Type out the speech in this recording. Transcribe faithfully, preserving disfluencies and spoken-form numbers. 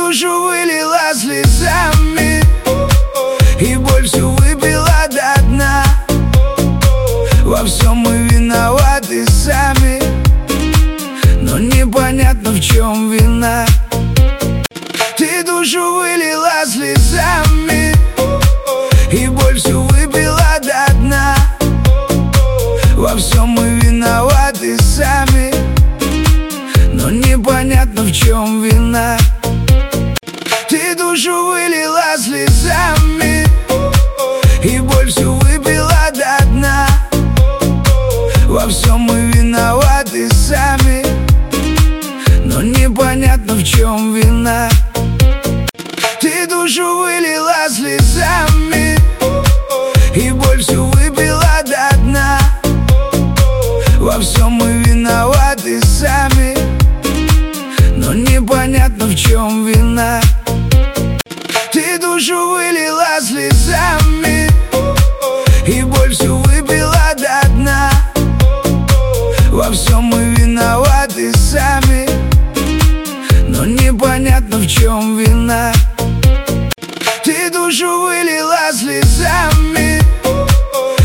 душу вылила слезами и боль всю выпила до дна. Во всем мы виноваты сами, но непонятно, в чем вина. Ты душу вылила слезами и боль всю выпила до дна. Во всем мы виноваты сами, но непонятно, в чем вина. Ты душу вылила слезами и боль всю выпила до дна. Во всем мы виноваты сами, но непонятно, в чем вина. Ты душу вылила слезами и боль всю выпила до дна. Во всем мы виноваты сами, но непонятно, в чем вина. Ты душу вылила слезами и боль всю выпила до дна. Во всем мы виноваты сами, но непонятно, в чем вина. Ты душу вылила слезами